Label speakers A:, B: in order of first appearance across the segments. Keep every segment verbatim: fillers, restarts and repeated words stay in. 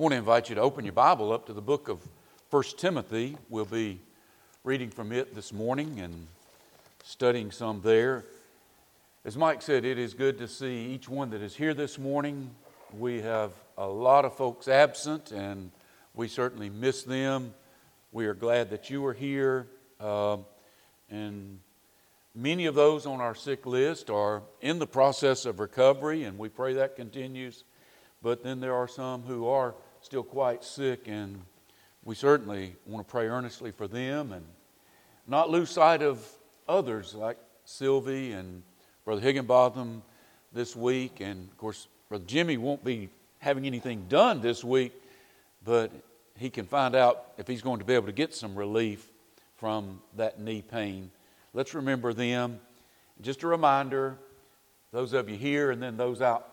A: I want to invite you to open your Bible up to the book of First Timothy. We'll be reading from it this morning and studying some there. As Mike said, it is good to see each one that is here this morning. We have a lot of folks absent, and we certainly miss them. We are glad that you are here, uh, and many of those on our sick list are in the process of recovery, and we pray that continues. But then there are some who are still quite sick, and we certainly want to pray earnestly for them and not lose sight of others like Sylvie and Brother Higginbotham this week. And of course, Brother Jimmy won't be having anything done this week, but he can find out if he's going to be able to get some relief from that knee pain. Let's remember them. Just a reminder, those of you here and then those out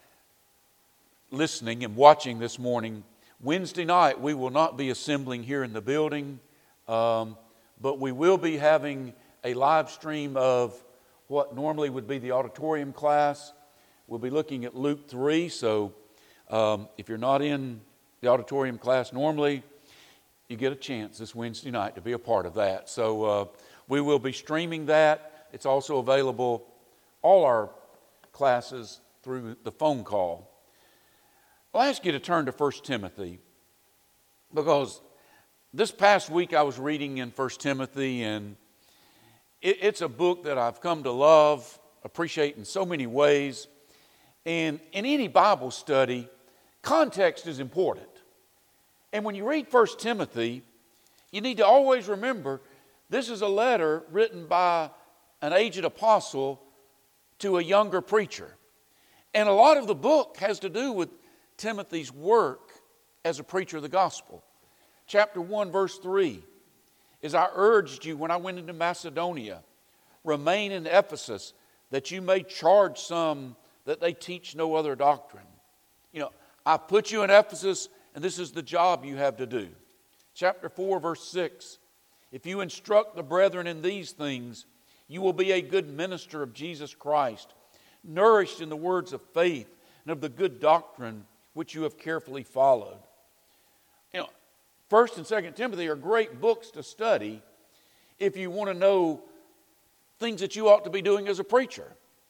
A: listening and watching this morning, Wednesday night we will not be assembling here in the building, um, but we will be having a live stream of what normally would be the auditorium class. We'll be looking at Luke three, so um, if you're not in the auditorium class normally, you get a chance this Wednesday night to be a part of that. So uh, we will be streaming that. It's also available, all our classes, through the phone call. I'll ask you to turn to First Timothy, because this past week I was reading in First Timothy, and it, it's a book that I've come to love, appreciate in so many ways. And in any Bible study, context is important. And when you read First Timothy, you need to always remember this is a letter written by an aged apostle to a younger preacher. And a lot of the book has to do with Timothy's work as a preacher of the gospel. Chapter one, verse three, is I urged you when I went into Macedonia, remain in Ephesus, that you may charge some that they teach no other doctrine. You know, I put you in Ephesus, and this is the job you have to do. Chapter four, verse six, if you instruct the brethren in these things, you will be a good minister of Jesus Christ, nourished in the words of faith and of the good doctrine which you have carefully followed. You know, First and Second Timothy are great books to study if you want to know things that you ought to be doing as a preacher.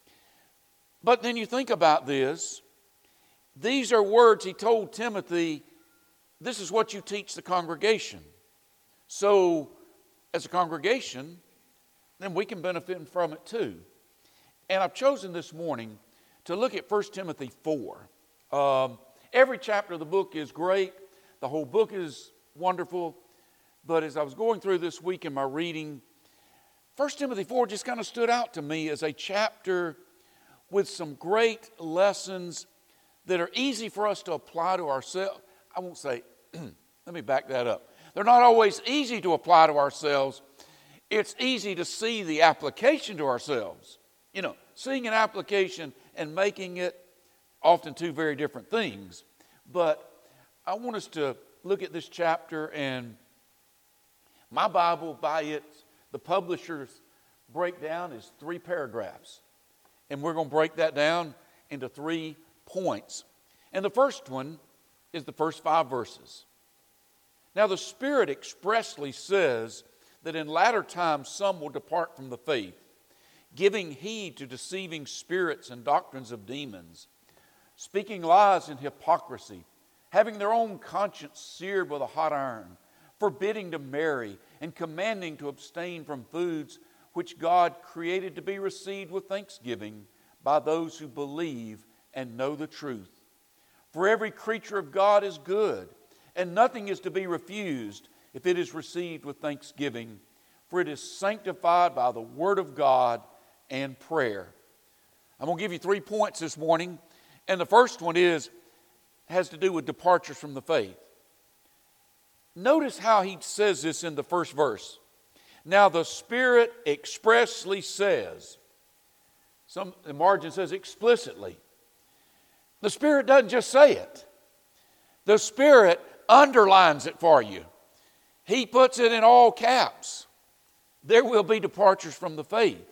A: But then you think about this. These are words he told Timothy, this is what you teach the congregation. So, as a congregation, then we can benefit from it too. And I've chosen this morning to look at First Timothy four. Um, every chapter of the book is great. The whole book is wonderful. But as I was going through this week in my reading, First Timothy four just kind of stood out to me as a chapter with some great lessons that are easy for us to apply to ourselves. I won't say, let me back that up. They're not always easy to apply to ourselves. It's easy to see the application to ourselves. You know, seeing an application and making it often two very different things. But I want us to look at this chapter, and my Bible, by its, the publisher's breakdown is three paragraphs. And we're going to break that down into three points. And the first one is the first five verses. Now the Spirit expressly says that in latter times some will depart from the faith, giving heed to deceiving spirits and doctrines of demons, speaking lies in hypocrisy, having their own conscience seared with a hot iron, forbidding to marry, and commanding to abstain from foods which God created to be received with thanksgiving by those who believe and know the truth. For every creature of God is good, and nothing is to be refused if it is received with thanksgiving, for it is sanctified by the word of God and prayer. I'm going to give you three points this morning, and the first one is has to do with departures from the faith. Notice how he says this in the first verse. Now the Spirit expressly says, some the margin says explicitly. The Spirit doesn't just say it. The Spirit underlines it for you. He puts it in all caps. There will be departures from the faith.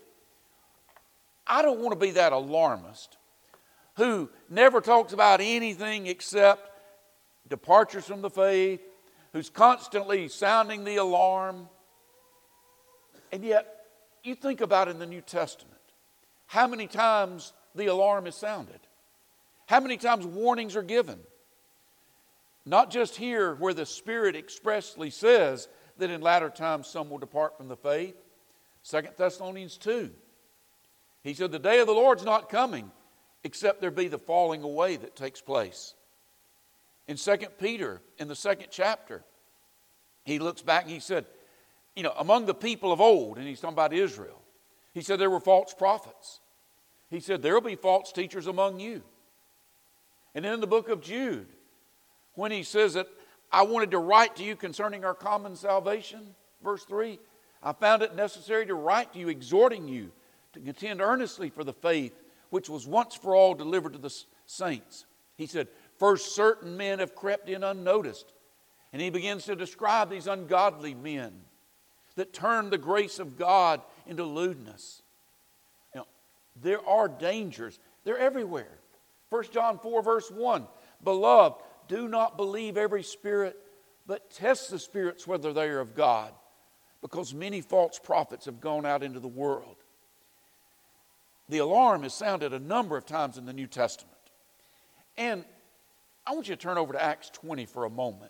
A: I don't want to be that alarmist who never talks about anything except departures from the faith, who's constantly sounding the alarm. And yet, you think about in the New Testament, how many times the alarm is sounded? How many times warnings are given? Not just here where the Spirit expressly says that in latter times some will depart from the faith. Second Thessalonians two. He said the day of the Lord's not coming except there be the falling away that takes place. In Second Peter, in the second chapter, he looks back and he said, you know, among the people of old, and he's talking about Israel, he said there were false prophets. He said there will be false teachers among you. And then in the book of Jude, when he says that I wanted to write to you concerning our common salvation, verse three, I found it necessary to write to you, exhorting you to contend earnestly for the faith which was once for all delivered to the saints. He said, first certain men have crept in unnoticed. And he begins to describe these ungodly men that turn the grace of God into lewdness. You know, there are dangers. They're everywhere. First John four verse one, beloved, do not believe every spirit, but test the spirits whether they are of God, because many false prophets have gone out into the world. The alarm is sounded a number of times in the New Testament. And I want you to turn over to Acts twenty for a moment.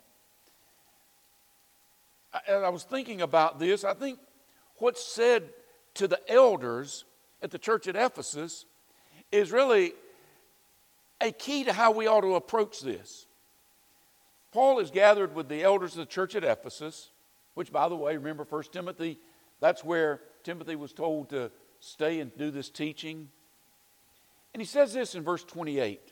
A: As I was thinking about this, I think what's said to the elders at the church at Ephesus is really a key to how we ought to approach this. Paul is gathered with the elders of the church at Ephesus, which, by the way, remember First Timothy, that's where Timothy was told to stay and do this teaching. And he says this in verse twenty-eight.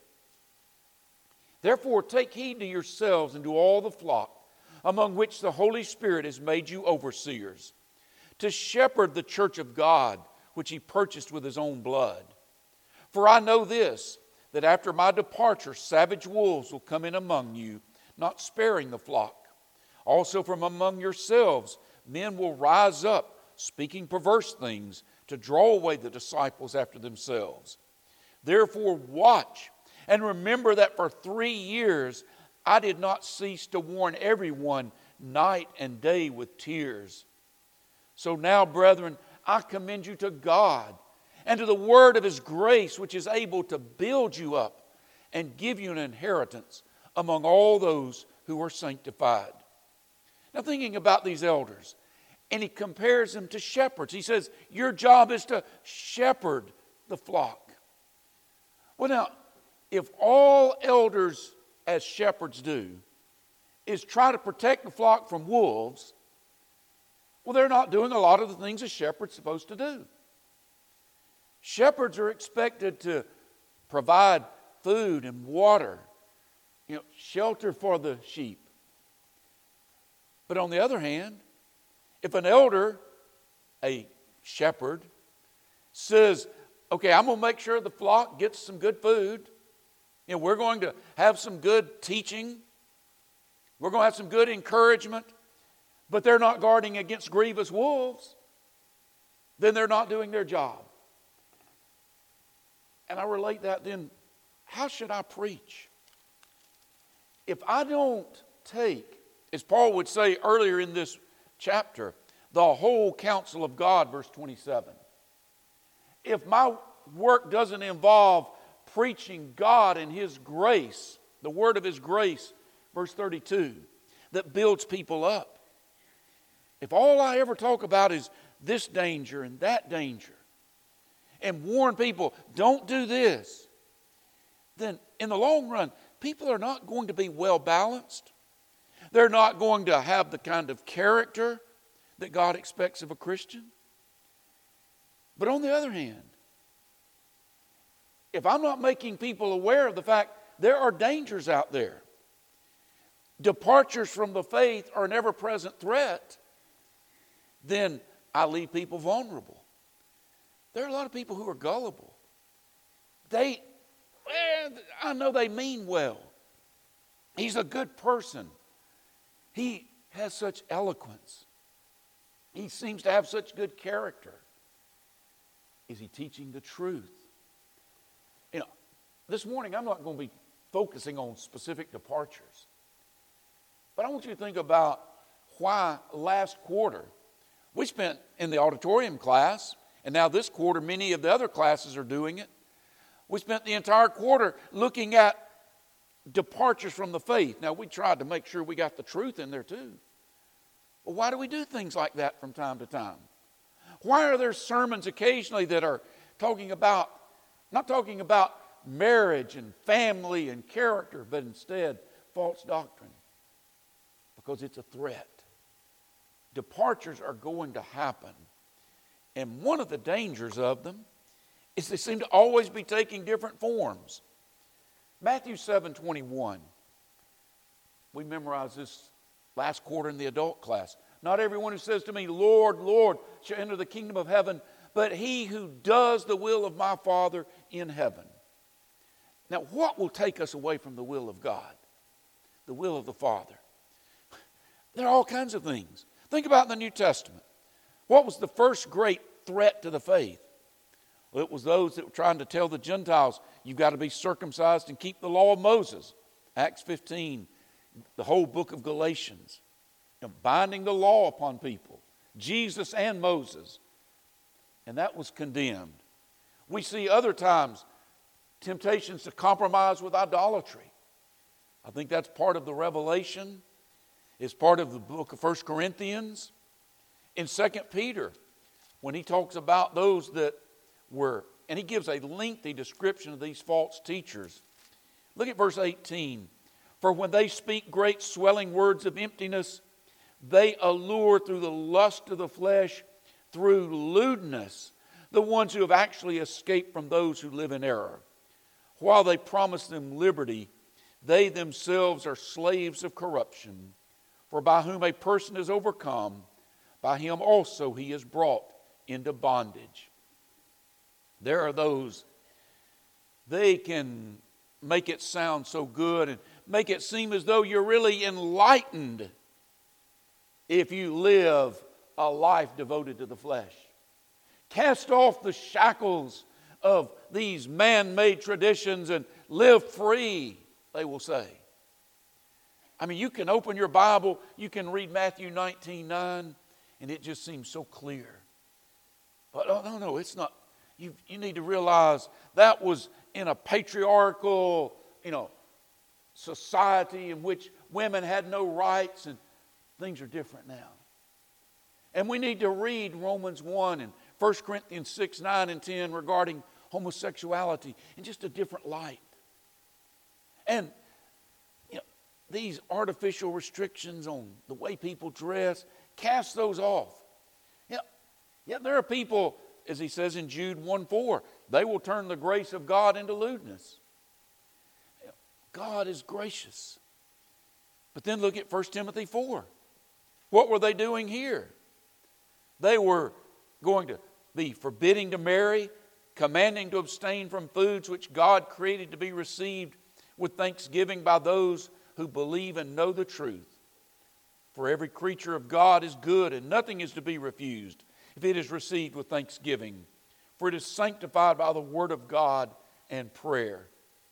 A: Therefore, take heed to yourselves and to all the flock, among which the Holy Spirit has made you overseers, to shepherd the church of God, which he purchased with his own blood. For I know this, that after my departure, savage wolves will come in among you, not sparing the flock. Also from among yourselves, men will rise up, speaking perverse things, to draw away the disciples after themselves. Therefore watch, and remember that for three years I did not cease to warn everyone night and day with tears. So now, brethren, I commend you to God and to the word of his grace, which is able to build you up and give you an inheritance among all those who are sanctified. Now, thinking about these elders, and he compares them to shepherds. He says, your job is to shepherd the flock. Well, now, if all elders as shepherds do is try to protect the flock from wolves, well, they're not doing a lot of the things a shepherd's supposed to do. Shepherds are expected to provide food and water, you know, shelter for the sheep. But on the other hand, if an elder, a shepherd, says, okay, I'm going to make sure the flock gets some good food, you know, we're going to have some good teaching, we're going to have some good encouragement, but they're not guarding against grievous wolves, then they're not doing their job. And I relate that then, how should I preach? If I don't take, as Paul would say earlier in this chapter, the whole counsel of God, verse twenty-seven. If my work doesn't involve preaching God and his grace, the word of his grace, verse thirty-two, that builds people up. If all I ever talk about is this danger and that danger, and warn people, don't do this, then in the long run, people are not going to be well balanced. They're not going to have the kind of character that God expects of a Christian. But on the other hand, if I'm not making people aware of the fact there are dangers out there, departures from the faith are an ever-present threat, then I leave people vulnerable. There are a lot of people who are gullible. They, well, I know they mean well. He's a good person. He has such eloquence. He seems to have such good character. Is he teaching the truth? You know, this morning I'm not going to be focusing on specific departures. But I want you to think about why last quarter. We spent in the auditorium class, and now this quarter, many of the other classes are doing it. We spent the entire quarter looking at departures from the faith. Now, we tried to make sure we got the truth in there too. But why do we do things like that from time to time? Why are there sermons occasionally that are talking about, not talking about marriage and family and character, but instead false doctrine? Because it's a threat. Departures are going to happen. And one of the dangers of them is they seem to always be taking different forms. Matthew seven twenty-one. We memorized this last quarter in the adult class. Not everyone who says to me, Lord, Lord, shall enter the kingdom of heaven, but he who does the will of my Father in heaven. Now, what will take us away from the will of God? The will of the Father. There are all kinds of things. Think about in the New Testament. What was the first great threat to the faith? Well, it was those that were trying to tell the Gentiles, you've got to be circumcised and keep the law of Moses. Acts fifteen, the whole book of Galatians. You know, binding the law upon people. Jesus and Moses. And that was condemned. We see other times temptations to compromise with idolatry. I think that's part of the Revelation. It's part of the book of First Corinthians. In Second Peter, when he talks about those that were, and he gives a lengthy description of these false teachers. Look at verse eighteen. For when they speak great swelling words of emptiness, they allure through the lust of the flesh, through lewdness, the ones who have actually escaped from those who live in error. While they promise them liberty, they themselves are slaves of corruption. For by whom a person is overcome, by him also he is brought into bondage. There are those, they can make it sound so good and make it seem as though you're really enlightened if you live a life devoted to the flesh. Cast off the shackles of these man-made traditions and live free, they will say. I mean, you can open your Bible, you can read Matthew nineteen nine, and it just seems so clear. But oh, no, no, it's not. You, you need to realize that was in a patriarchal, you know, society in which women had no rights, and things are different now. And we need to read Romans one and First Corinthians six, nine, and ten regarding homosexuality in just a different light. And you know, these artificial restrictions on the way people dress, cast those off. Yeah, yeah, there are people, as he says in Jude one four, they will turn the grace of God into lewdness. God is gracious. But then look at First Timothy four. What were they doing here? They were going to be forbidding to marry, commanding to abstain from foods which God created to be received with thanksgiving by those who believe and know the truth. For every creature of God is good, and nothing is to be refused if it is received with thanksgiving. For it is sanctified by the word of God and prayer.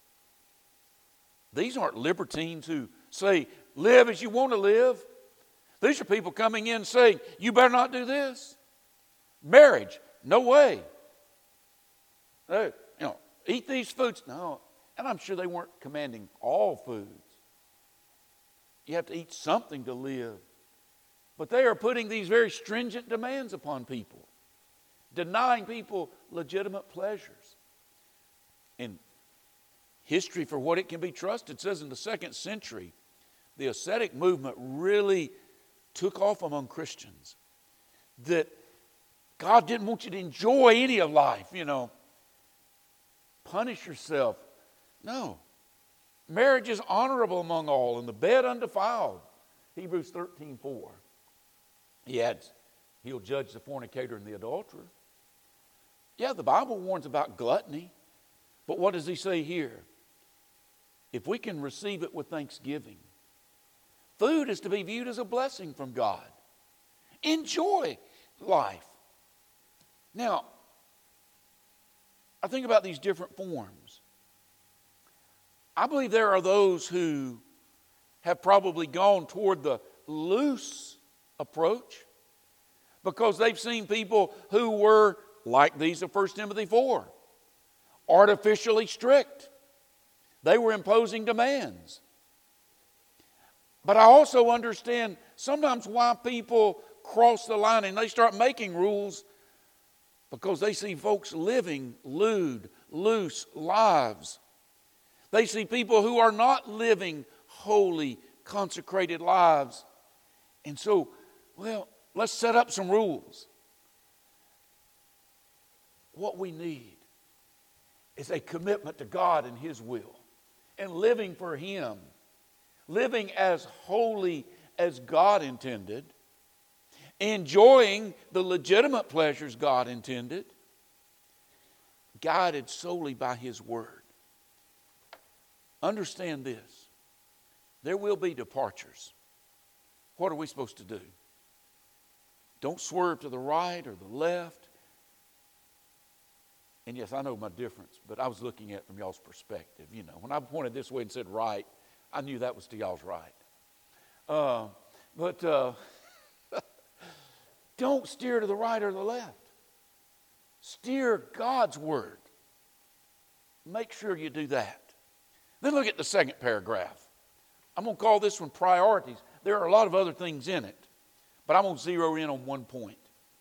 A: These aren't libertines who say, live as you want to live. These are people coming in saying, you better not do this. Marriage, no way. Hey, you know, eat these foods. No. And I'm sure they weren't commanding all foods. You have to eat something to live. But they are putting these very stringent demands upon people, denying people legitimate pleasures. In history, for what it can be trusted, says in the second century, the ascetic movement really took off among Christians. That God didn't want you to enjoy any of life, you know. Punish yourself. No. Marriage is honorable among all, and the bed undefiled. Hebrews thirteen four. He adds, he'll judge the fornicator and the adulterer. Yeah, the Bible warns about gluttony. But what does he say here? If we can receive it with thanksgiving, food is to be viewed as a blessing from God. Enjoy life. Now, I think about these different forms. I believe there are those who have probably gone toward the loose approach because they've seen people who were like these of First Timothy four, artificially strict. They were imposing demands. But I also understand sometimes why people cross the line and they start making rules because they see folks living lewd, loose lives. They see people who are not living holy, consecrated lives. And so, well, let's set up some rules. What we need is a commitment to God and His will and living for Him. Living as holy as God intended, enjoying the legitimate pleasures God intended, guided solely by His Word. Understand this. There will be departures. What are we supposed to do? Don't swerve to the right or the left. And yes, I know my difference, but I was looking at it from y'all's perspective. You know, when I pointed this way and said right, I knew that was to y'all's right. Uh, but uh, don't steer to the right or the left. Steer God's Word. Make sure you do that. Then look at the second paragraph. I'm going to call this one priorities. There are a lot of other things in it, but I'm going to zero in on one point.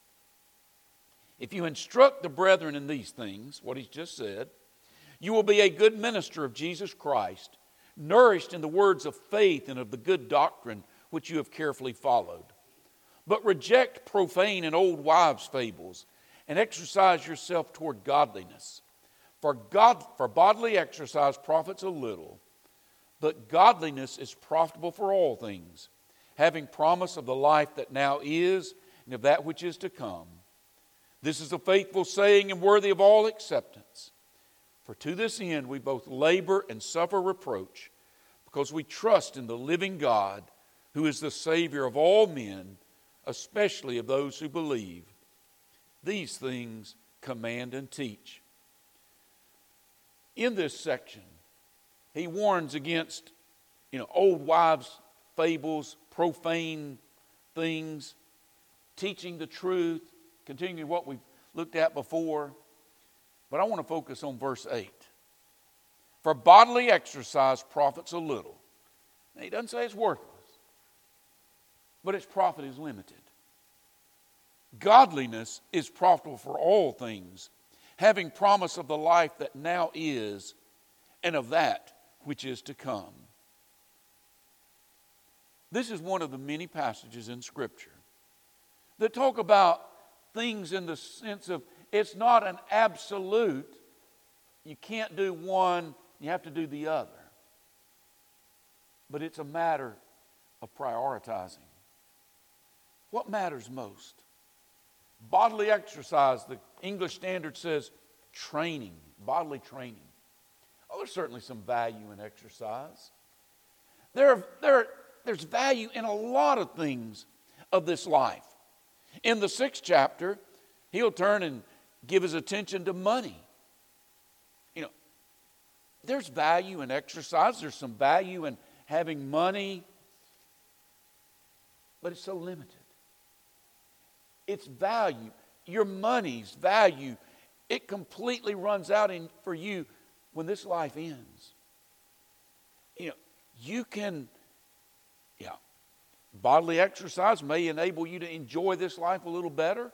A: If you instruct the brethren in these things, what he's just said, you will be a good minister of Jesus Christ, nourished in the words of faith and of the good doctrine which you have carefully followed. But reject profane and old wives' fables, and exercise yourself toward godliness. For God, for bodily exercise profits a little, but godliness is profitable for all things, having promise of the life that now is and of that which is to come. This is a faithful saying and worthy of all acceptance. For to this end we both labor and suffer reproach, because we trust in the living God, who is the Savior of all men, especially of those who believe. These things command and teach. In this section, he warns against, you know, old wives' fables, profane things, teaching the truth, continuing what we've looked at before. But I want to focus on verse eight. For bodily exercise profits a little. Now, he doesn't say it's worthless, but its profit is limited. Godliness is profitable for all things, having promise of the life that now is and of that which is to come. This is one of the many passages in Scripture that talk about things in the sense of it's not an absolute. You can't do one, you have to do the other. But it's a matter of prioritizing. What matters most? Bodily exercise, the English Standard says training, bodily training. Oh, there's certainly some value in exercise. There, there, there's value in a lot of things of this life. In the sixth chapter, he'll turn and give his attention to money. You know, there's value in exercise. There's some value in having money, but it's so limited. Its value, your money's value, it completely runs out in, for you when this life ends. You know, you can, yeah, bodily exercise may enable you to enjoy this life a little better,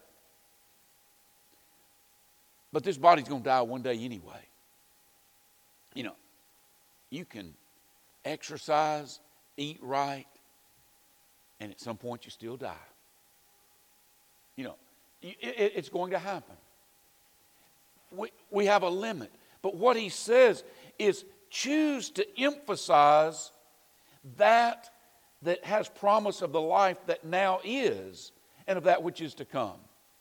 A: but this body's going to die one day anyway. You know, you can exercise, eat right, and at some point you still die. You know, it, it, it's going to happen. We, we have a limit. But what he says is choose to emphasize that that has promise of the life that now is and of that which is to come.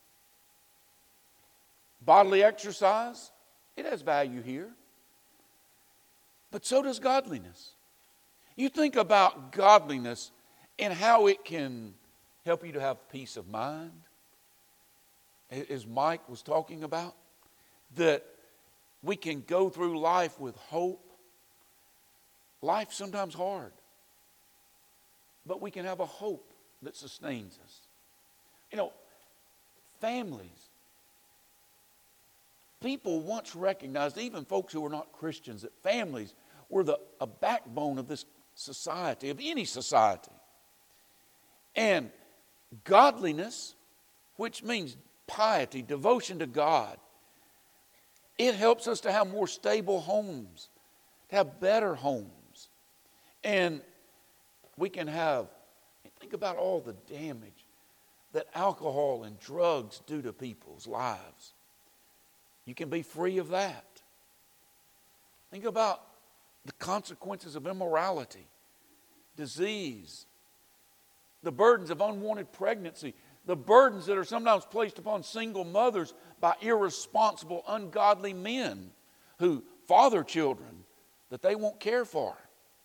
A: Bodily exercise, it has value here. But so does godliness. You think about godliness and how it can help you to have peace of mind. As Mike was talking about, that we can go through life with hope. Life's sometimes hard. but we can have a hope that sustains us. You know, families. People once recognized, even folks who were not Christians, that families were the a backbone of this society, of any society. And godliness, which means piety, devotion to God, it helps us to have more stable homes, to have better homes. And we can have, think about all the damage that alcohol and drugs do to people's lives. You can be free of that. Think about the consequences of immorality, disease, the burdens of unwanted pregnancy, the burdens that are sometimes placed upon single mothers by irresponsible, ungodly men who father children that they won't care for.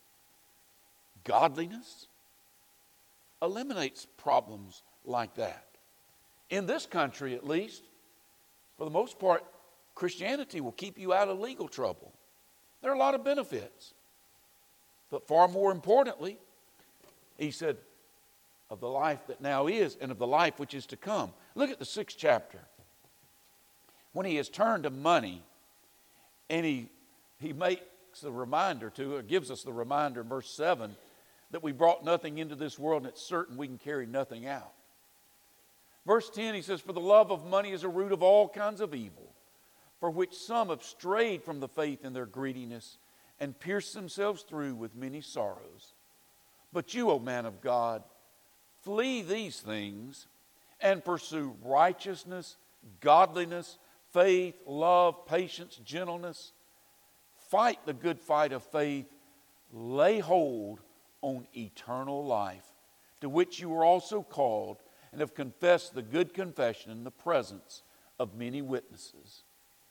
A: Godliness eliminates problems like that. In this country, at least, for the most part, Christianity will keep you out of legal trouble. There are a lot of benefits. But far more importantly, he said, of the life that now is and of the life which is to come. Look at the sixth chapter. When he has turned to money, and he, he makes the reminder to, or gives us the reminder in verse seven, that we brought nothing into this world, and it's certain we can carry nothing out. Verse ten, he says, for the love of money is a root of all kinds of evil, for which some have strayed from the faith in their greediness and pierced themselves through with many sorrows. But you, O man of God, flee these things and pursue righteousness, godliness, faith, love, patience, gentleness. Fight the good fight of faith. Lay hold on eternal life, to which you were also called and have confessed the good confession in the presence of many witnesses.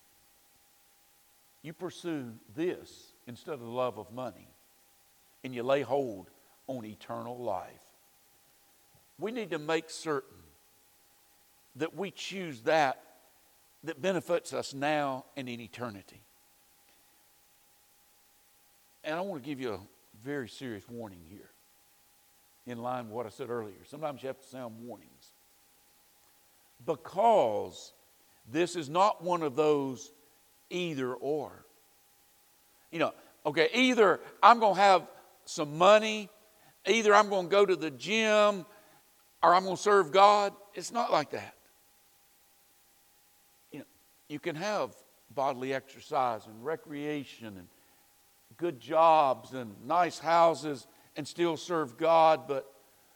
A: You pursue this instead of the love of money, and you lay hold on eternal life. We need to make certain that we choose that that benefits us now and in eternity. And I want to give you a very serious warning here, in line with what I said earlier. Sometimes you have to sound warnings. Because this is not one of those either or. You know, okay, either I'm going to have some money, either I'm going to go to the gym, or I'm going to serve God. It's not like that. You know, you can have bodily exercise and recreation and good jobs and nice houses and still serve God, but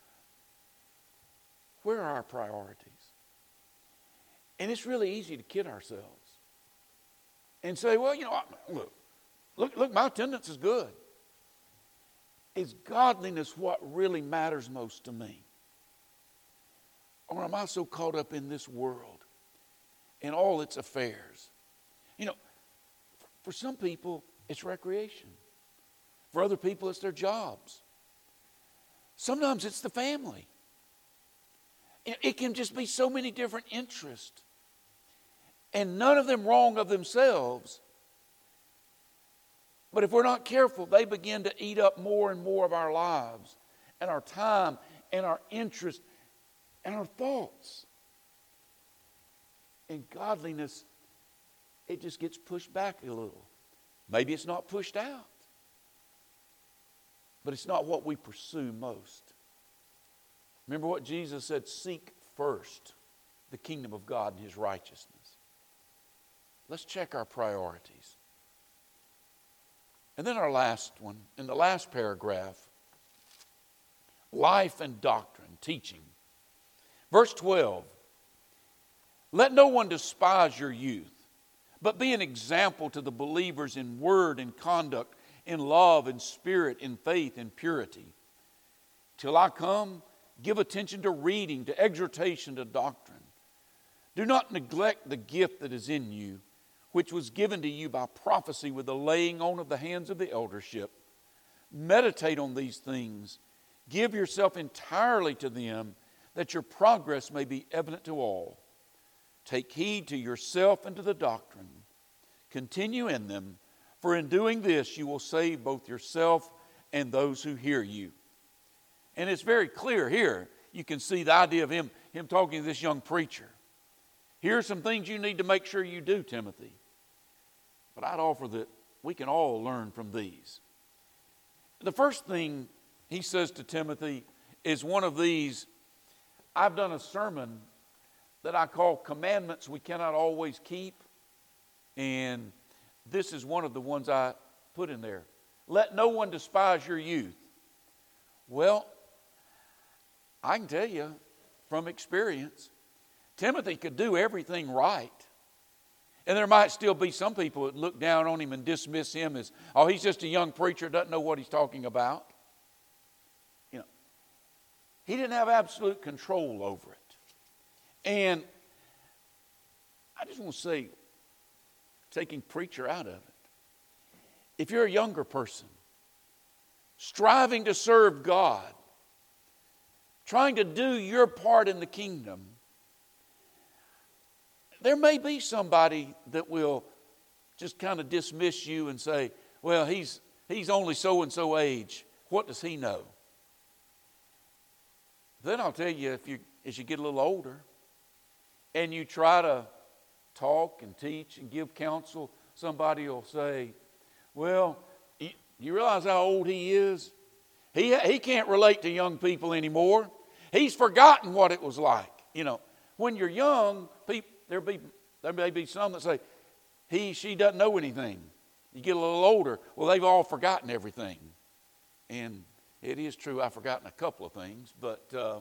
A: where are our priorities? And it's really easy to kid ourselves and say, well, you know, look, look, look, my attendance is good. Is godliness what really matters most to me? Or am I so caught up in this world and all its affairs? You know, for some people, it's recreation. For other people, it's their jobs. Sometimes it's the family. It can just be so many different interests. And none of them wrong of themselves. But if we're not careful, they begin to eat up more and more of our lives and our time and our interest and our thoughts. And godliness, it just gets pushed back a little. Maybe it's not pushed out. But it's not what we pursue most. Remember what Jesus said, seek first the kingdom of God and His righteousness. Let's check our priorities. And then our last one, in the last paragraph, life and doctrine, teaching. Verse twelve, let no one despise your youth, but be an example to the believers in word and conduct, in love and spirit, in faith and purity. Till I come, give attention to reading, to exhortation, to doctrine. Do not neglect the gift that is in you, which was given to you by prophecy with the laying on of the hands of the eldership. Meditate on these things. Give yourself entirely to them, that your progress may be evident to all. Take heed to yourself and to the doctrine. Continue in them, for in doing this you will save both yourself and those who hear you. And it's very clear here. You can see the idea of him, him talking to this young preacher. Here are some things you need to make sure you do, Timothy. But I'd offer that we can all learn from these. The first thing he says to Timothy is one of these. I've done a sermon that I call Commandments We Cannot Always Keep. And this is one of the ones I put in there. Let no one despise your youth. Well, I can tell you from experience, Timothy could do everything right. And there might still be some people that look down on him and dismiss him as, oh, he's just a young preacher, doesn't know what he's talking about. You know, he didn't have absolute control over it. And I just want to say, taking preacher out of it, if you're a younger person, striving to serve God, trying to do your part in the kingdom, there may be somebody that will just kind of dismiss you and say, well, he's he's only so-and-so age. What does he know? Then I'll tell you, if you as you get a little older and you try to talk and teach and give counsel, somebody will say, well, you realize how old he is? He, he can't relate to young people anymore. He's forgotten what it was like. You know, when you're young, people, there be there may be some that say, he, she doesn't know anything. You get a little older, well, they've all forgotten everything. And it is true, I've forgotten a couple of things, but uh,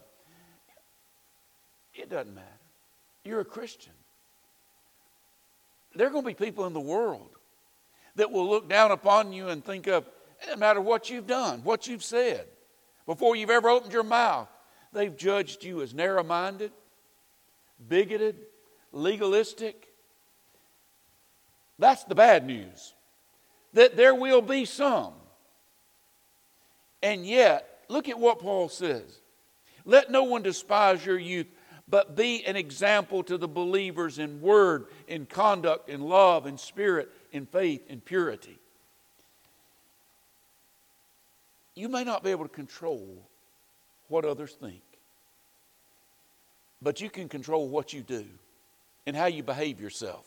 A: it doesn't matter. You're a Christian. There are going to be people in the world that will look down upon you and think of, it doesn't matter what you've done, what you've said. Before you've ever opened your mouth, they've judged you as narrow-minded, bigoted, legalistic. That's the bad news. That there will be some. And yet, look at what Paul says. Let no one despise your youth, but be an example to the believers in word, in conduct, in love, in spirit, in faith, in purity. You may not be able to control what others think, but you can control what you do and how you behave yourself.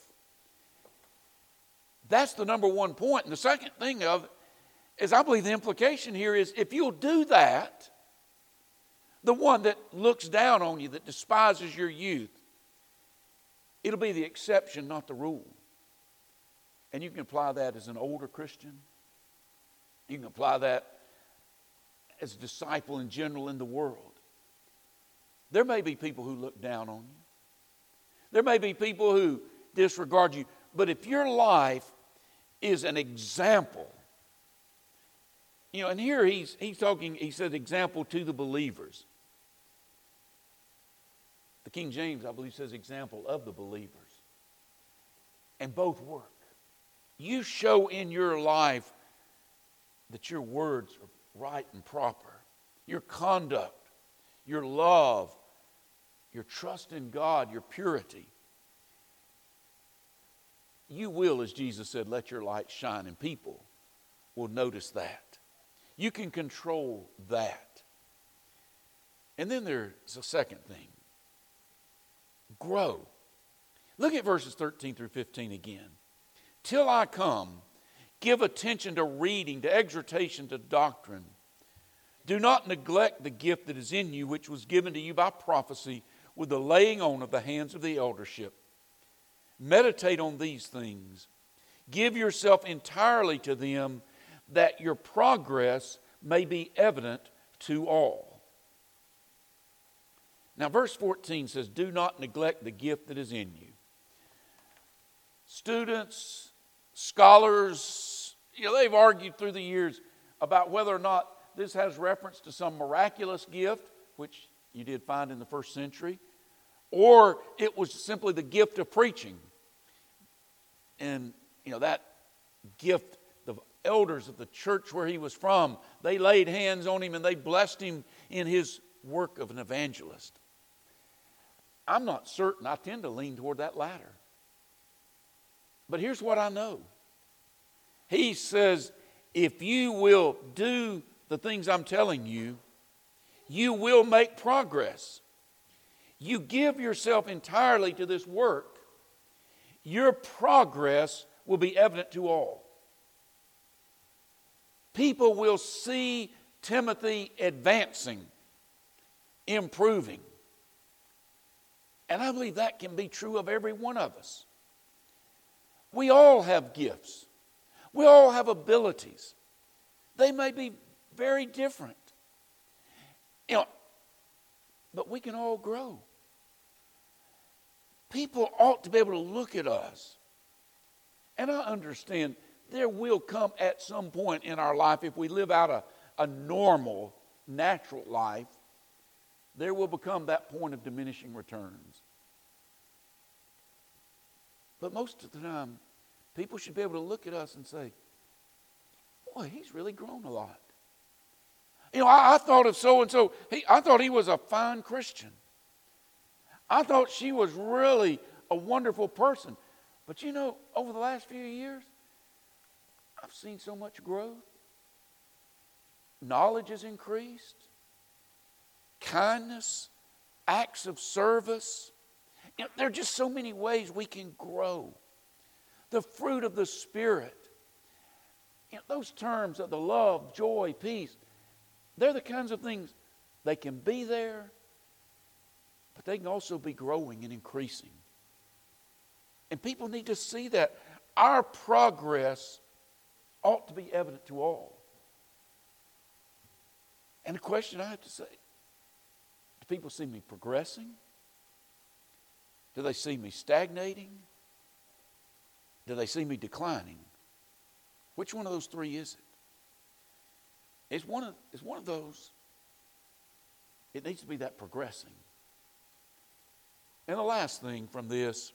A: That's the number one point. And the second thing of it is, I believe the implication here is, if you'll do that, the one that looks down on you, that despises your youth, it'll be the exception, not the rule. And you can apply that as an older Christian. You can apply that as a disciple in general in the world. There may be people who look down on you. There may be people who disregard you. But if your life is an example, you know, and here he's he's talking, he said example to the believers. The King James, I believe, says example of the believers. And both work. You show in your life that your words are right and proper. Your conduct, your love, your trust in God, your purity. You will, as Jesus said, let your light shine, and people will notice that. You can control that. And then there's a second thing. Grow. Look at verses thirteen through fifteen again. Till I come, give attention to reading, to exhortation, to doctrine. Do not neglect the gift that is in you, which was given to you by prophecy with the laying on of the hands of the eldership. Meditate on these things. Give yourself entirely to them, that your progress may be evident to all. Now, verse fourteen says, do not neglect the gift that is in you. Students, scholars, you know, they've argued through the years about whether or not this has reference to some miraculous gift, which you did find in the first century, or it was simply the gift of preaching. And, you know, that gift, the elders of the church where he was from, they laid hands on him and they blessed him in his work of an evangelist. I'm not certain. I tend to lean toward that latter. But here's what I know. He says, if you will do the things I'm telling you, you will make progress. You give yourself entirely to this work, your progress will be evident to all. People will see Timothy advancing, improving. And I believe that can be true of every one of us. We all have gifts. We all have abilities. They may be very different. You know, but we can all grow. People ought to be able to look at us. And I understand there will come at some point in our life, if we live out a, a normal, natural life, there will become that point of diminishing returns. But most of the time, people should be able to look at us and say, boy, he's really grown a lot. You know, I, I thought of so-and-so, he, I thought he was a fine Christian. I thought she was really a wonderful person. But you know, over the last few years, I've seen so much growth. Knowledge has increased. Kindness, acts of service. You know, there are just so many ways we can grow. The fruit of the Spirit. You know, those terms of the love, joy, peace, they're the kinds of things, they can be there, but they can also be growing and increasing. And people need to see that. Our progress ought to be evident to all. And the question I have to say, do people see me progressing? Do they see me stagnating? Do they see me declining? Which one of those three is it? It's one of, it's one of those. It needs to be that progressing. And the last thing from this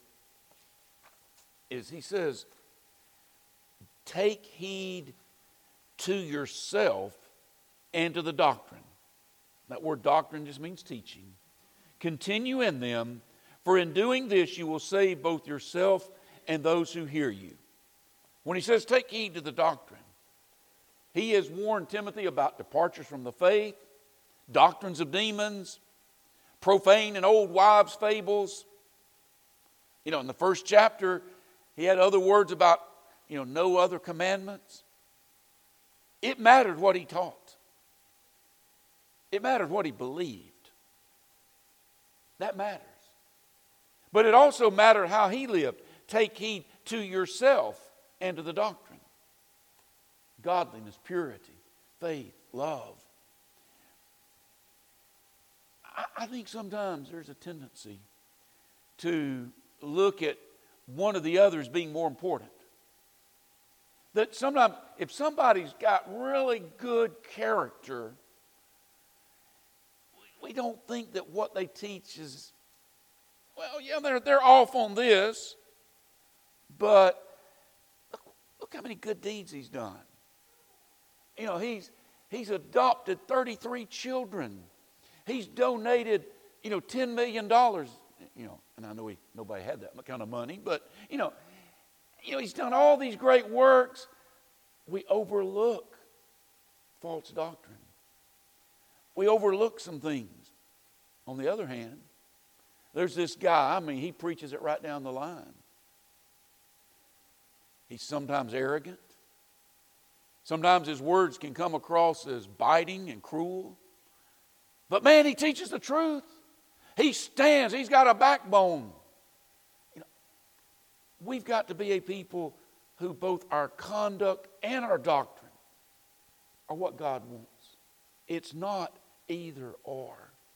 A: is he says, take heed to yourself and to the doctrine. That word doctrine just means teaching. Continue in them, for in doing this you will save both yourself and those who hear you. When he says take heed to the doctrine, he has warned Timothy about departures from the faith, doctrines of demons, profane and old wives' fables. You know, in the first chapter, he had other words about, you know, no other commandments. It mattered what he taught. It mattered what he believed. That matters. But it also mattered how he lived. Take heed to yourself and to the doctrine. Godliness, purity, faith, love. I, I think sometimes there's a tendency to look at one of the others being more important. That sometimes if somebody's got really good character, we don't think that what they teach is, well, yeah, they're, they're off on this, but look, look how many good deeds he's done. You know, he's he's adopted thirty-three children. He's donated, you know, ten million dollars. You know, and I know he, nobody had that kind of money, but, you know, you know, he's done all these great works. We overlook false doctrine. We overlook some things. On the other hand, there's this guy, I mean, he preaches it right down the line. He's sometimes arrogant. Sometimes his words can come across as biting and cruel. But man, he teaches the truth. He stands. He's got a backbone. You know, we've got to be a people who both our conduct and our doctrine are what God wants. It's not either or.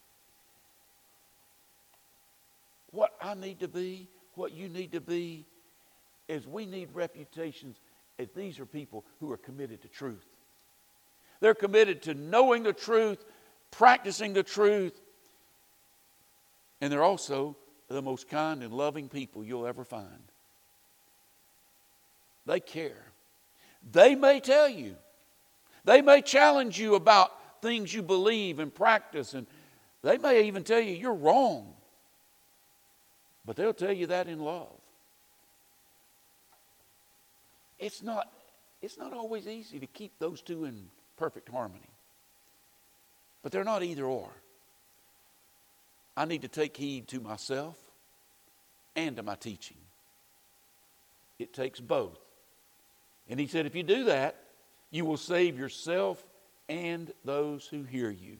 A: What I need to be, what you need to be, is we need reputations as these are people who are committed to truth. They're committed to knowing the truth, practicing the truth, and they're also the most kind and loving people you'll ever find. They care. They may tell you. They may challenge you about things you believe and practice, and they may even tell you you're wrong. But they'll tell you that in love. It's not, it's not always easy to keep those two in perfect harmony. But they're not either or. I need to take heed to myself and to my teaching. It takes both. And he said, if you do that, you will save yourself and those who hear you.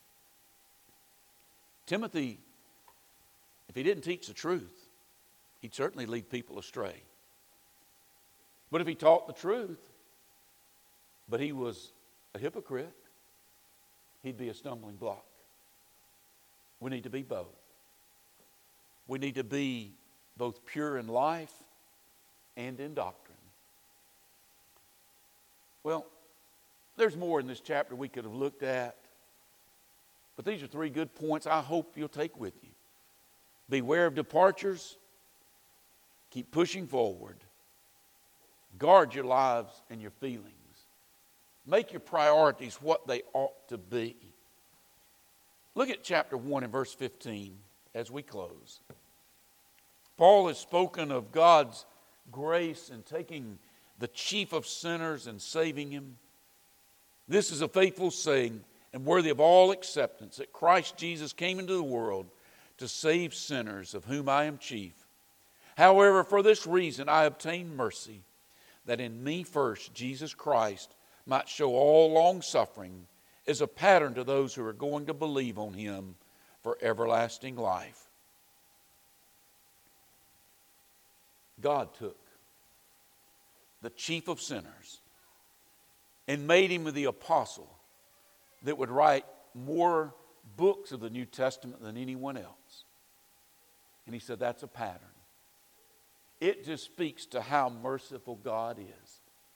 A: Timothy, if he didn't teach the truth, he'd certainly lead people astray. But if he taught the truth, but he was a hypocrite, he'd be a stumbling block. We need to be both. We need to be both pure in life and in doctrine. Well, there's more in this chapter we could have looked at, but these are three good points I hope you'll take with you. Beware of departures. Keep pushing forward. Guard your lives and your feelings. Make your priorities what they ought to be. Look at chapter one and verse fifteen as we close. Paul has spoken of God's grace in taking the chief of sinners and saving him. This is a faithful saying and worthy of all acceptance, that Christ Jesus came into the world to save sinners, of whom I am chief. However, for this reason I obtained mercy, that in me first Jesus Christ might show all long suffering as a pattern to those who are going to believe on him for everlasting life. God took the chief of sinners and made him the apostle that would write more books of the New Testament than anyone else. And he said that's a pattern. It just speaks to how merciful God is.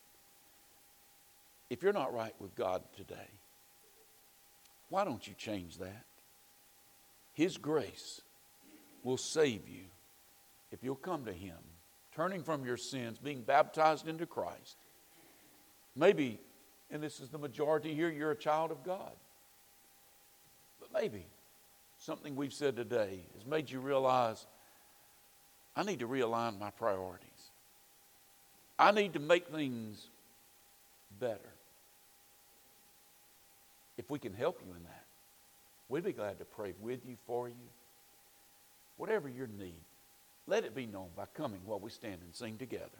A: If you're not right with God today, why don't you change that? His grace will save you if you'll come to him, turning from your sins, being baptized into Christ. Maybe, and this is the majority here, you're a child of God. But maybe something we've said today has made you realize, I need to realign my priorities. I need to make things better. If we can help you in that, we'd be glad to pray with you, for you. Whatever your need, let it be known by coming while we stand and sing together.